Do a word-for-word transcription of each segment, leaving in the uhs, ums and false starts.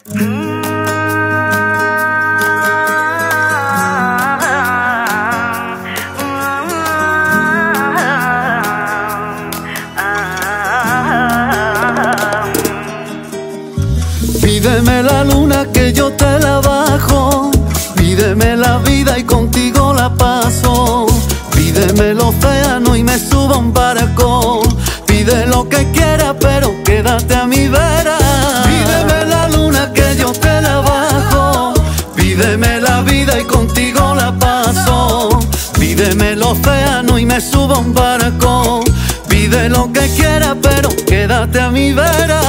Pídeme la luna que yo te la bajo, pídeme la vida y contigo la paso, pídeme el océano y me subo a un barco, pide lo que quieras pero quédate a mi vera. Pídeme la luna que yo te la bajo, pídeme la vida y contigo la paso, pídeme el océano y me subo a un barco, pide lo que quieras pero quédate a mi vera.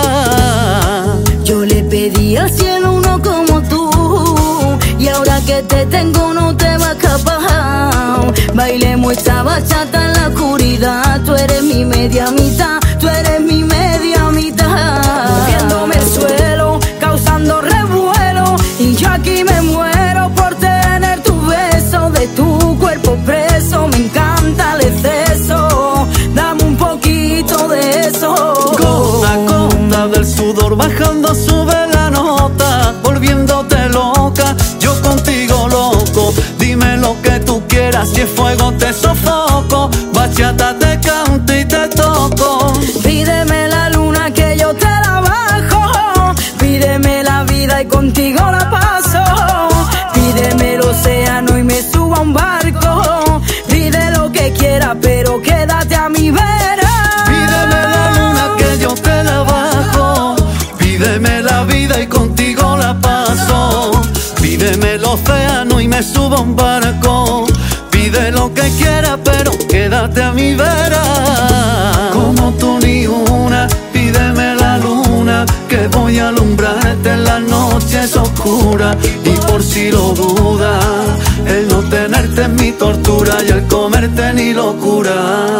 Yo le pedí al cielo uno como tú, y ahora que te tengo no te va a escapar. Bailemos esta bachata en la oscuridad, tú eres mi media mitad, tú eres mi media mitad. Moviéndome el suelo, causando revuelo, y yo aquí me muero por tener tu beso, de tu cuerpo preso, me encanta el exceso, dame un poquito de eso. Gota a gota del sudor bajando sube la nota, volviéndote loca, yo contigo loco, dime lo que tú quieras, si es fuego te sofoco, bachata te canto y te toco. Pídeme la luna que yo te la bajo, pídeme la vida y contigo la paso, pídeme el océano y me subo a un barco, pide lo que quieras pero quédate a mi vera. Pídeme la luna que yo te la bajo, pídeme la vida y contigo la paso, pídeme el océano y me subo a un barco, pide lo que quieras pero quédate a mi vera. Como tú ni una, pídeme la luna, que voy a alumbrarte en las noches oscuras, y por si lo dudas, el no tenerte es mi tortura y el comerte ni locura.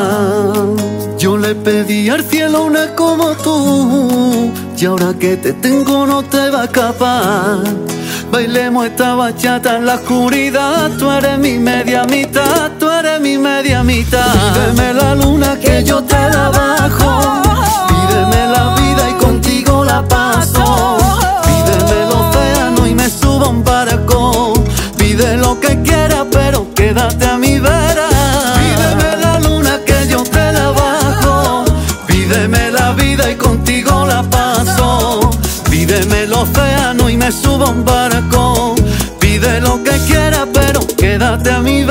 Yo le pedí al cielo una como tú, y ahora que te tengo no te va a escapar. Bailemos esta bachata en la oscuridad, tú eres mi media mitad, tú eres mi media mitad. Pídeme la luna que yo te la bajo, pídeme la vida y contigo la paso, pídeme el océano y me subo a un barco, pide lo que quieras pero quédate a mi vera. Pídeme la luna que yo te la bajo, pídeme la vida y contigo la paso, pídeme el océano y me subo a un barco, pide lo que quieras pero quédate a mi